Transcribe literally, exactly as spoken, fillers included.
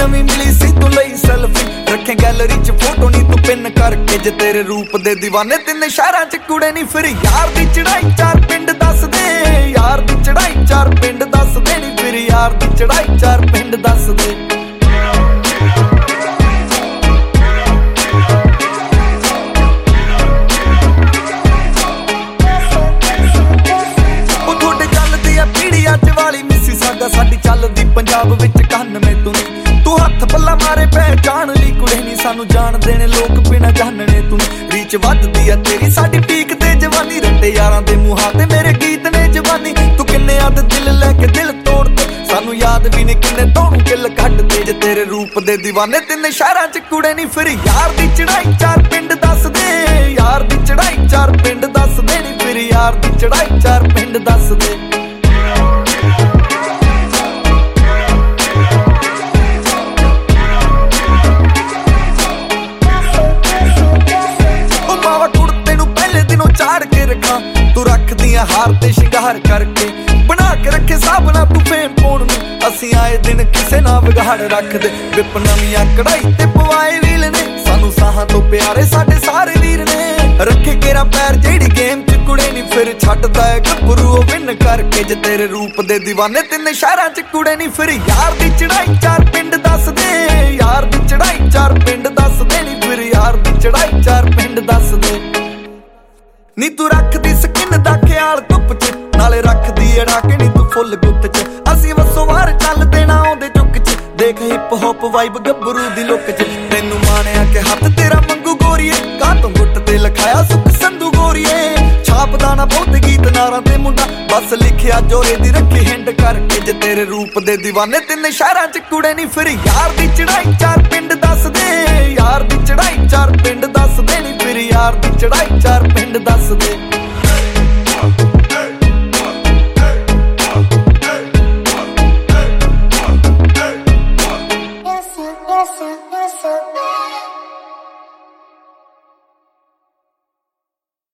नवी मिली सी तू लई सैल्फी रखे गैलरी च फोटो नी तू पिन करके जे तेरे रूप दे दीवाने तिन शहरां च कुड़े नी फिर यार दी चढ़ाई चार पिंड दस दे यार दी चढ़ाई चार पिंड दस दे नी फिर यार दी चढ़ाई चार पिंड दस दे साडी चलदी पंजाब विच कानवे तू तू हथ पल्ला मारे पहचान ली कुड़े नी सानू जान देने लोग बिना जानने तू रीच वधदी आ तेरी साडी पीक ते जवानी रट्टे यारां दे मुहां ते मेरे गीत ने जवानी तू किन्ने आद दिल लेके दिल तोड़ते सानू याद भी नहीं किन्ने तोड़ू किल कड्डदे जे तेरे रूप दे दीवाने तिन शहरां च कुड़े नी फिर यार दी चढ़ाई चार पिंड दस दे यार दी चढ़ाई चार पिंड दस दे नी फिर यार दी चढ़ाई चार पिंड दस दे चाड़ के रखा तू रख दिया हार ते शिंगार करके बना के रखे साब ना तू फेम पाउण नूं असीं आए दिन किसे ना बिगाड़ रख दे विप नवीं कढ़ाई ते पवाए वील ने सानू साहां तो प्यारे साडे सारे वीर ने रखे केरा पैर जेड़ी गेम च कुड़े नी फिर छड्डदा है गभरू ओ विन करके जे तेरे रूप दे दीवाने तिन शहरां च कुड़े नी फिर यार दी चढ़ाई चार पिंड दस दे यार दी चढ़ाई चार पिंड दस दे नी फिर यार दी चढ़ाई चार पिंड दस दे नी तू रखदी स्किन दा ख्याल धुप च नाले रखदी अड़ा के नी तू फुल गुत च असीं वसों वार चल देना आउंदे चुक च देख हिप हॉप वाइब गब्बरू दी लुक च तैनू माणिया के हथ तेरा मंगू गोरीए कां तों गुट ते लिखाया सुख संधू गोरीए छापदा ना बहुत गीत नारां ते मुंडा बस लिखिया जोरे दी रखी हिंड करके जे तेरे रूप दे दीवाने तिन शहरां च कुड़े नी फिर यार दी चढ़ाई चार पिंड दस दे यार दी चढ़ाई चार पिंड दस दे नी फिर यार दी चढ़ाई चार पिंड दस दे